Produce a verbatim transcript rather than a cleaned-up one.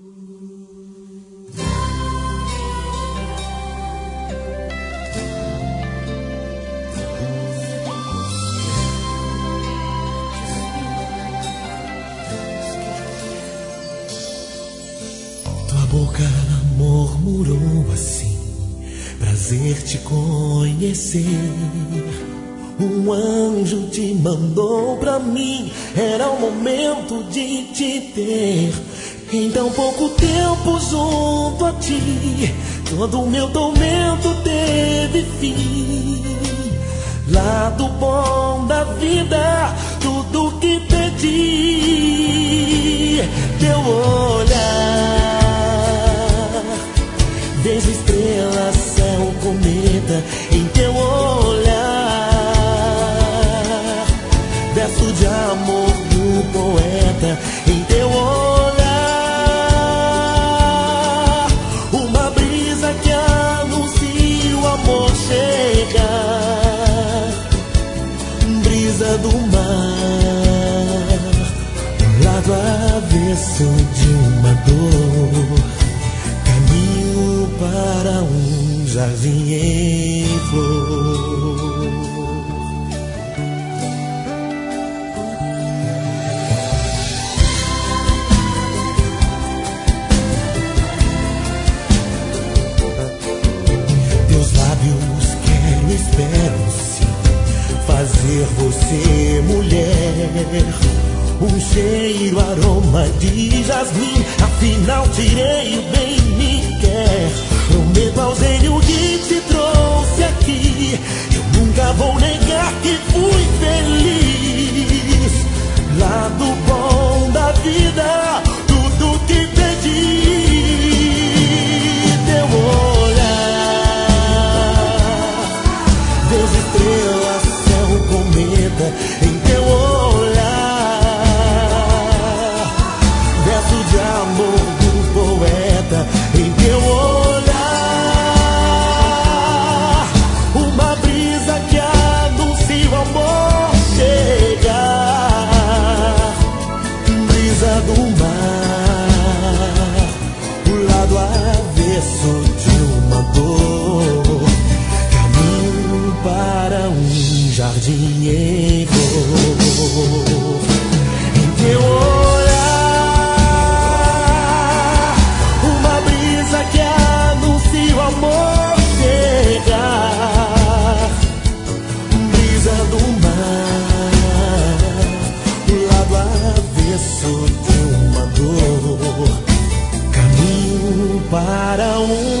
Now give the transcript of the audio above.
Tua boca murmurou assim: prazer te conhecer. Um anjo te mandou pra mim, era o momento de te ter. Em tão pouco tempo junto a ti, todo o meu tormento teve fim. Lado bom da vida, tudo que pedi. Teu olhar, vejo estrelas, céu, cometa. Em teu olhar, verso de amor do poeta. Em teu olhar, uma brisa que anuncia o amor chegar. Brisa do mar, lado avesso de uma dor. Caminho para um jardim em flor. Teus lábios quero, espero sim fazer você mulher. Um cheiro, aroma de jasmim, afinal tirei o bem me quer. Prometo ao gênio que te trouxe aqui, eu nunca vou negar que fui feliz. Lado bom da vida, tudo que pedi. Teu olhar, Deus, estrela, céu, cometa. Em teu olhar, verso de amor do poeta. Em teu olhar, uma brisa que anuncia o amor chegar. Brisa do mar, o lado avesso de uma dor. Caminho para um jardim em flor. Em teu olhar, uma brisa que anuncia o amor chegar. Brisa do mar, o lado avesso de uma dor. Caminho para um